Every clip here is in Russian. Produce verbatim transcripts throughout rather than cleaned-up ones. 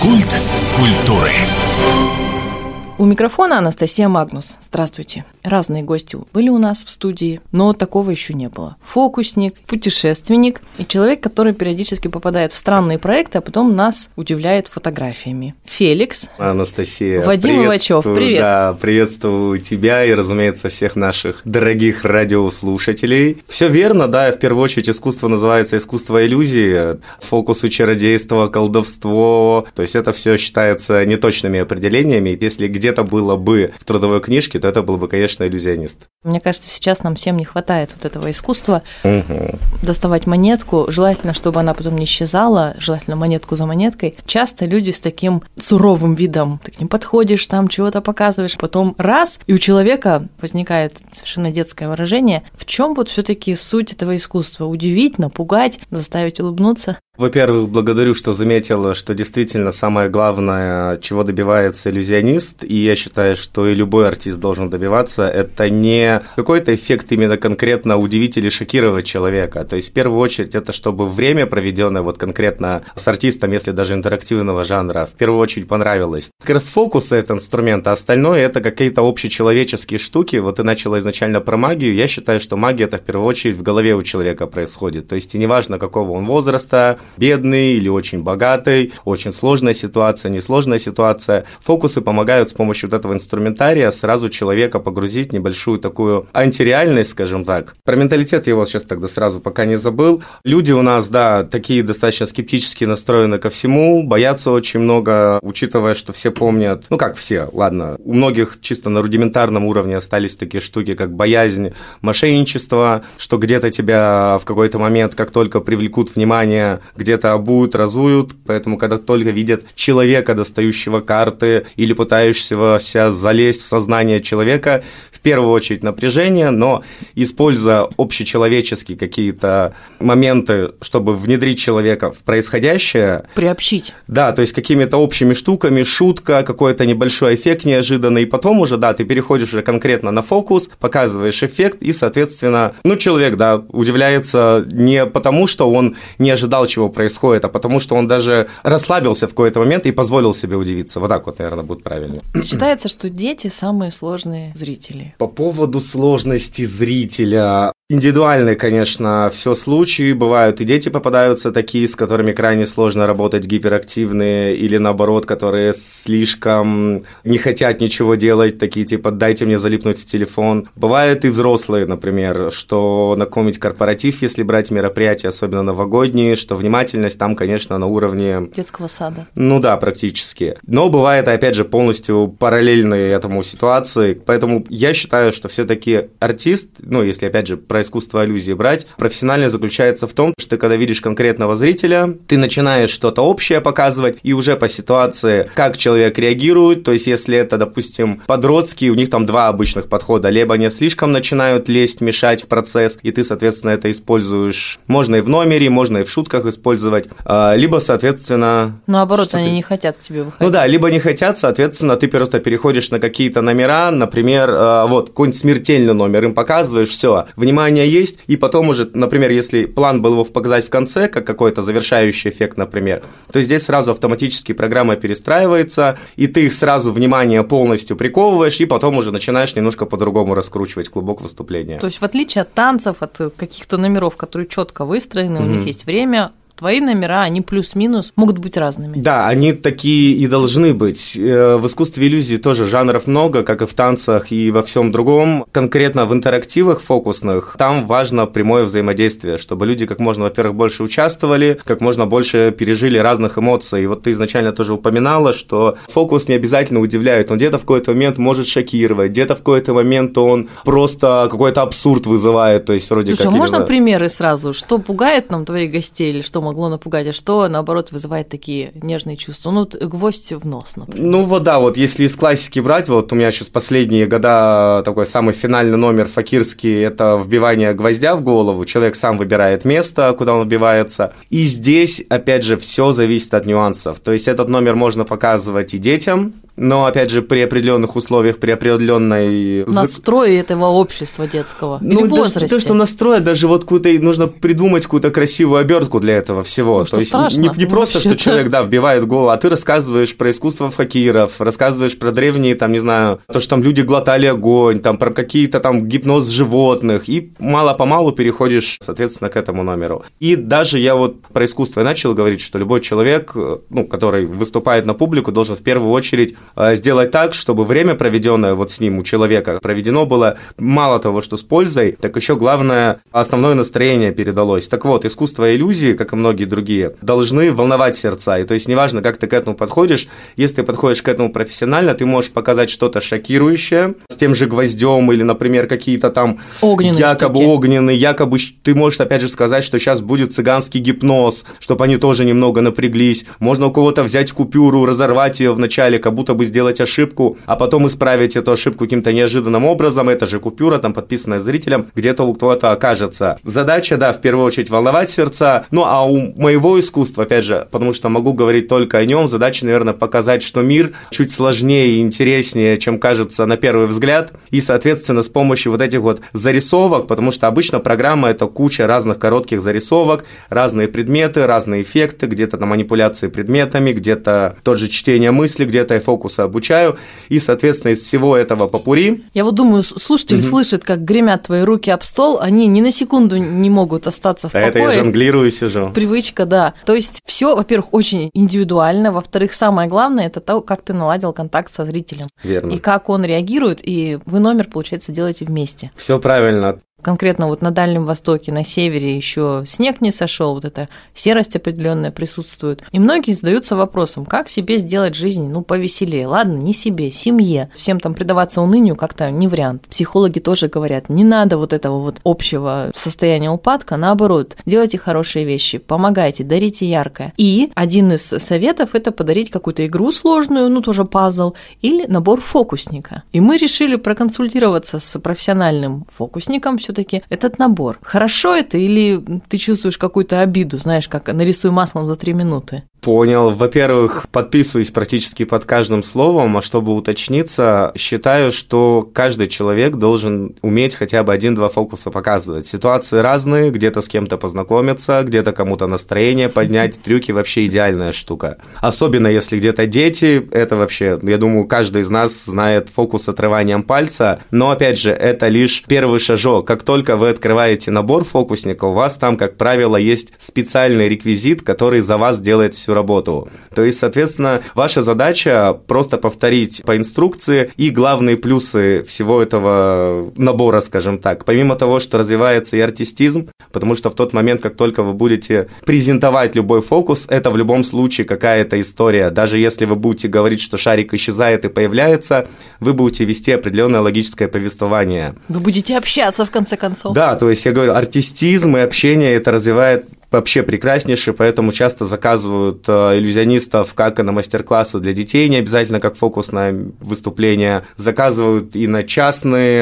Культ культуры. У микрофона Анастасия Магнус. Здравствуйте. Разные гости были у нас в студии, но такого еще не было. Фокусник, путешественник и человек, который периодически попадает в странные проекты, а потом нас удивляет фотографиями. Феликс. Анастасия. Вадим Ивачев, привет. Да, приветствую тебя и, разумеется, всех наших дорогих радиослушателей. Все верно, да, в первую очередь искусство называется искусство иллюзии, фокусу, чародейство, колдовство, то есть это все считается неточными определениями. Если где где-то было бы в трудовой книжке, то это был бы, конечно, иллюзионист. Мне кажется, сейчас нам всем не хватает вот этого искусства. Угу. Доставать монетку, желательно, чтобы она потом не исчезала, желательно монетку за монеткой. Часто люди с таким суровым видом, ты к ним подходишь, там чего-то показываешь, потом раз, и у человека возникает совершенно детское выражение. В чем вот все-таки суть этого искусства? Удивить, напугать, заставить улыбнуться? Во-первых, благодарю, что заметила, что действительно самое главное, чего добивается иллюзионист, и я считаю, что и любой артист должен добиваться, это не какой-то эффект именно конкретно удивить или шокировать человека. То есть, в первую очередь, это чтобы время, проведенное вот конкретно с артистом, если даже интерактивного жанра, в первую очередь понравилось. Как раз фокус – это инструмент, а остальное – это какие-то общечеловеческие штуки. Вот ты начала изначально про магию, я считаю, что магия – это в первую очередь в голове у человека происходит. То есть, и неважно, какого он возраста, бедный или очень богатый, очень сложная ситуация, несложная ситуация. Фокусы помогают с помощью вот этого инструментария сразу человека погрузить в небольшую такую антиреальность, скажем так. Про менталитет я его сейчас тогда сразу пока не забыл. Люди у нас, да, такие достаточно скептически настроены ко всему, боятся очень много, учитывая, что все помнят, ну как все, ладно, у многих чисто на рудиментарном уровне остались такие штуки, как боязнь мошенничества, что где-то тебя в какой-то момент, как только привлекут внимание, где-то обуют, разуют, поэтому когда только видят человека, достающего карты или пытающегося залезть в сознание человека, в первую очередь напряжение, но используя общечеловеческие какие-то моменты, чтобы внедрить человека в происходящее. Приобщить. Да, то есть какими-то общими штуками, шутка, какой-то небольшой эффект неожиданный, и потом уже, да, ты переходишь уже конкретно на фокус, показываешь эффект, и, соответственно, ну, человек, да, удивляется не потому, что он не ожидал, чего происходит, а потому что он даже расслабился в какой-то момент и позволил себе удивиться. Вот так вот, наверное, будет правильно. Считается, что дети самые сложные зрители. По поводу сложности зрителя... Индивидуальные, конечно, все случаи, бывают и дети попадаются такие, с которыми крайне сложно работать, гиперактивные, или наоборот, которые слишком не хотят ничего делать, такие типа «дайте мне залипнуть в телефон». Бывают и взрослые, например, что на какой-нибудь корпоратив, если брать мероприятия, особенно новогодние, что внимательность там, конечно, на уровне... детского сада. Ну да, практически. Но бывает, опять же, полностью параллельные этому ситуации, поэтому я считаю, что все-таки артист, ну, если, опять же, про искусство иллюзии брать, профессионально заключается в том, что ты, когда видишь конкретного зрителя, ты начинаешь что-то общее показывать, и уже по ситуации, как человек реагирует, то есть если это, допустим, подростки, у них там два обычных подхода, либо они слишком начинают лезть, мешать в процесс, и ты, соответственно, это используешь, можно и в номере, можно и в шутках использовать, либо, соответственно... Наоборот, они ты... не хотят к тебе выходить. Ну да, либо не хотят, соответственно, ты просто переходишь на какие-то номера, например, вот, какой-нибудь смертельный номер, им показываешь, все, внимание есть, и потом уже, например, если план был его показать в конце, как какой-то завершающий эффект, например, то здесь сразу автоматически программа перестраивается, и ты их сразу внимание полностью приковываешь, и потом уже начинаешь немножко по-другому раскручивать клубок выступления. То есть в отличие от танцев, от каких-то номеров, которые четко выстроены, mm-hmm. у них есть время, твои номера, они плюс-минус могут быть разными. Да, они такие и должны быть. В искусстве иллюзии тоже жанров много, как и в танцах, и во всем другом. Конкретно в интерактивах фокусных там важно прямое взаимодействие, чтобы люди как можно, во-первых, больше участвовали, как можно больше пережили разных эмоций. И вот ты изначально тоже упоминала, что фокус не обязательно удивляет, он где-то в какой-то момент может шокировать, где-то в какой-то момент он просто какой-то абсурд вызывает, то есть вроде Слушай, как... а можно или... примеры сразу? Что пугает нам твоих гостей или что могло напугать, а что, наоборот, вызывает такие нежные чувства? Ну, гвоздь в нос, например. Ну, вот да, вот если из классики брать, вот у меня сейчас последние года такой самый финальный номер факирский – это вбивание гвоздя в голову, человек сам выбирает место, куда он вбивается, и здесь, опять же, все зависит от нюансов, то есть этот номер можно показывать и детям, но, опять же, при определенных условиях, при определенной... Настрое этого общества детского. Ну, или возрасте. Не то, что настроя, даже вот какую-то, нужно придумать какую-то красивую обертку для этого всего. Ну, то есть страшно, не, не просто, что человек, да, вбивает в голову, а ты рассказываешь про искусство факиров, рассказываешь про древние, там, не знаю, то, что там люди глотали огонь, там, про какие-то там гипноз животных, и мало-помалу переходишь, соответственно, к этому номеру. И даже я вот про искусство начал говорить, что любой человек, ну, который выступает на публику, должен в первую очередь сделать так, чтобы время, проведенное вот с ним у человека, проведено было мало того, что с пользой, так еще главное, основное настроение передалось. Так вот, искусство и иллюзии, как и многие другие, должны волновать сердца. И то есть неважно, как ты к этому подходишь, если ты подходишь к этому профессионально, ты можешь показать что-то шокирующее с тем же гвоздем или, например, какие-то там огненные якобы штуки. огненные, якобы ты можешь опять же сказать, что сейчас будет цыганский гипноз, чтобы они тоже немного напряглись. Можно у кого-то взять купюру, разорвать ее вначале, как будто бы сделать ошибку, а потом исправить эту ошибку каким-то неожиданным образом. Это же купюра, там подписанная зрителям, где-то у кого-то окажется. Задача, да, в первую очередь волновать сердца. Ну а у моего искусства, опять же, потому что могу говорить только о нем, задача, наверное, показать, что мир чуть сложнее и интереснее, чем кажется на первый взгляд. И, соответственно, с помощью вот этих вот зарисовок, потому что обычно программа – это куча разных коротких зарисовок, разные предметы, разные эффекты, где-то на манипуляции предметами, где-то тот же чтение мысли, где-то я фокусы обучаю. И, соответственно, из всего этого попурри... Я вот думаю, слушатель угу. слышит, как гремят твои руки об стол, они ни на секунду не могут остаться в покое. Это я жонглирую, сижу. Привычка, да. То есть все, во-первых, очень индивидуально, во-вторых, самое главное – это то, как ты наладил контакт со зрителем. Верно. И как он реагирует, и вы номер, получается, делаете вместе. Все правильно. Конкретно вот на Дальнем Востоке, на севере еще снег не сошел, вот эта серость определенная присутствует. И многие задаются вопросом, как себе сделать жизнь, ну, повеселее. Ладно, не себе, семье. Всем там предаваться унынию как-то не вариант. Психологи тоже говорят, не надо вот этого вот общего состояния упадка, наоборот, делайте хорошие вещи, помогайте, дарите яркое. И один из советов – это подарить какую-то игру сложную, ну, тоже пазл, или набор фокусника. И мы решили проконсультироваться с профессиональным фокусником, все-таки этот набор. Хорошо это или ты чувствуешь какую-то обиду, знаешь, как нарисуй маслом за три минуты? Понял. Во-первых, подписываюсь практически под каждым словом, а чтобы уточниться, считаю, что каждый человек должен уметь хотя бы один-два фокуса показывать. Ситуации разные, где-то с кем-то познакомиться, где-то кому-то настроение поднять. Трюки вообще идеальная штука. Особенно если где-то дети, это вообще, я думаю, каждый из нас знает фокус с отрыванием пальца, но, опять же, это лишь первый шажок. Как только вы открываете набор фокусника, у вас там, как правило, есть специальный реквизит, который за вас делает всю работу. То есть, соответственно, ваша задача просто повторить по инструкции и главные плюсы всего этого набора, скажем так. Помимо того, что развивается и артистизм, потому что в тот момент, как только вы будете презентовать любой фокус, это в любом случае какая-то история. Даже если вы будете говорить, что шарик исчезает и появляется, вы будете вести определенное логическое повествование. Вы будете общаться, в конце концов. Да, то есть я говорю, артистизм и общение это развивает вообще прекраснейшее, поэтому часто заказывают иллюзионистов как и на мастер-классы для детей, не обязательно как фокусное выступление, заказывают и на частные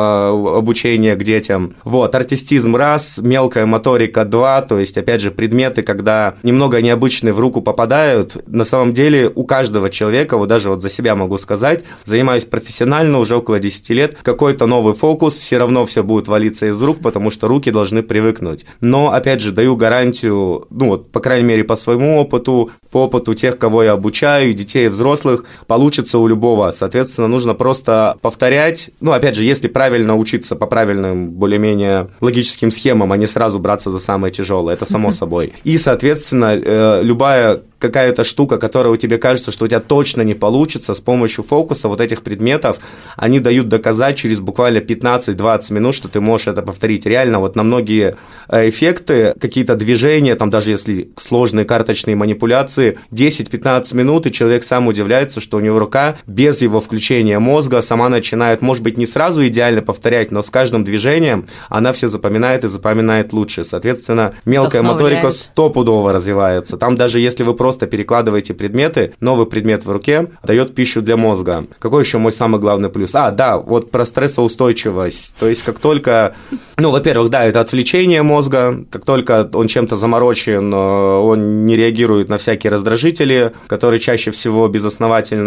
обучения к детям. Вот, артистизм раз, мелкая моторика два, то есть, опять же, предметы, когда немного необычные в руку попадают, на самом деле у каждого человека, вот даже вот за себя могу сказать, занимаюсь профессионально уже около десяти лет, какой-то новый фокус, все равно все будет валиться из рук, потому что руки должны привыкнуть. Но, опять же, даю гарантию, гарантию, ну вот, по крайней мере, по своему опыту, по опыту тех, кого я обучаю, детей и взрослых, получится у любого. Соответственно, нужно просто повторять, ну, опять же, если правильно учиться по правильным, более-менее логическим схемам, а не сразу браться за самое тяжелое, это само собой. И, соответственно, любая какая-то штука, которая у тебя кажется, что у тебя точно не получится, с помощью фокуса вот этих предметов, они дают доказать через буквально пятнадцать-двадцать минут, что ты можешь это повторить. Реально, вот на многие эффекты, какие-то движения, там даже если сложные карточные манипуляции, десять-пятнадцать минут, и человек сам удивляется, что у него рука без его включения мозга сама начинает, может быть, не сразу идеально повторять, но с каждым движением она все запоминает и запоминает лучше. Соответственно, мелкая моторика стопудово развивается. Там даже если вы просто Просто перекладываете предметы, новый предмет в руке дает пищу для мозга. Какой еще мой самый главный плюс? А, да, вот про стрессоустойчивость. То есть, как только, ну, во-первых, да, это отвлечение мозга, как только он чем-то заморочен, он не реагирует на всякие раздражители, которые чаще всего безосновательны.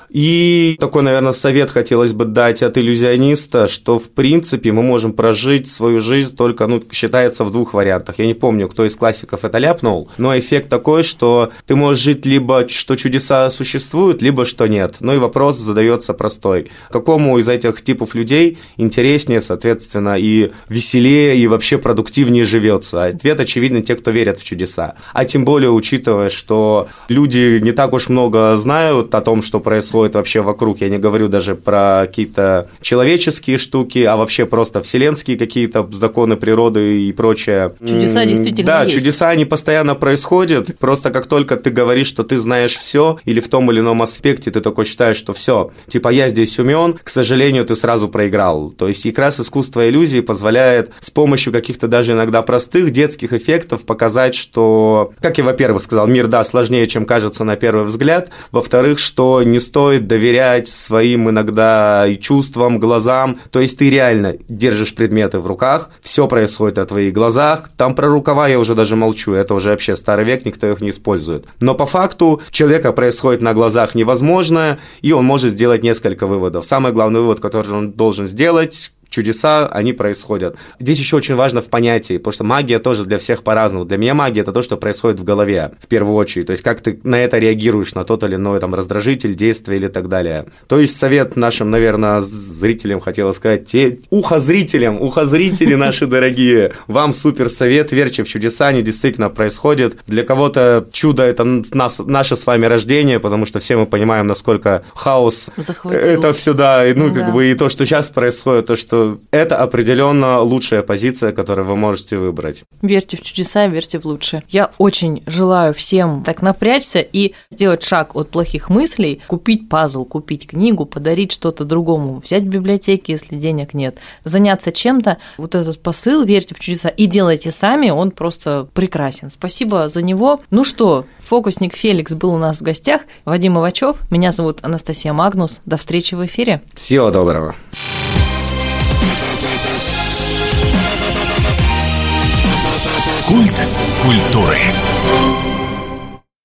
И такой, наверное, совет хотелось бы дать от иллюзиониста, что, в принципе, мы можем прожить свою жизнь только, ну, считается, в двух вариантах. Я не помню, кто из классиков это ляпнул, но эффект такой, что ты можешь жить либо, что чудеса существуют, либо что нет. Ну и вопрос задается простой. Какому из этих типов людей интереснее, соответственно, и веселее, и вообще продуктивнее живется? Ответ очевидно, те, кто верят в чудеса. А тем более, учитывая, что люди не так уж много знают о том, что происходит вообще вокруг. Я не говорю даже про какие-то человеческие штуки, а вообще просто вселенские какие-то законы природы и прочее. Чудеса действительно да, есть. Да, чудеса, они постоянно происходят. Просто как только ты говоришь, что ты знаешь все, или в том или ином аспекте ты такой считаешь, что все, типа я здесь умен, к сожалению, ты сразу проиграл. То есть как раз искусство иллюзии позволяет с помощью каких-то даже иногда простых детских эффектов показать, что, как я, во-первых, сказал, мир, да, сложнее, чем кажется на первый взгляд. Во-вторых, что не стоит доверять своим иногда и чувствам, глазам. То есть ты реально держишь предметы в руках, все происходит на твоих глазах. Там про рукава я уже даже молчу, это уже вообще старый век, никто их не использует. Но по факту человека происходит на глазах невозможное, и он может сделать несколько выводов. Самый главный вывод, который он должен сделать – чудеса, они происходят. Здесь еще очень важно в понятии, потому что магия тоже для всех по-разному. Для меня магия – это то, что происходит в голове, в первую очередь. То есть, как ты на это реагируешь, на тот или иной там, раздражитель, действие или так далее. То есть, совет нашим, наверное, зрителям, хотела сказать, те... ухозрителям, ухозрители наши дорогие, вам супер совет, верьте в чудеса, они действительно происходят. Для кого-то чудо – это нас, наше с вами рождение, потому что все мы понимаем, насколько хаос захватил. Это все, да, ну, да. как бы и то, что сейчас происходит, то, что это определенно лучшая позиция, которую вы можете выбрать. Верьте в чудеса, верьте в лучшее. Я очень желаю всем так напрячься и сделать шаг от плохих мыслей, купить пазл, купить книгу, подарить что-то другому, взять в библиотеке, если денег нет, заняться чем-то. Вот этот посыл «Верьте в чудеса» и делайте сами, он просто прекрасен. Спасибо за него. Ну что, фокусник Феликс был у нас в гостях. Вадим Ивачев, меня зовут Анастасия Магнус. До встречи в эфире. Всего доброго. Культ культуры.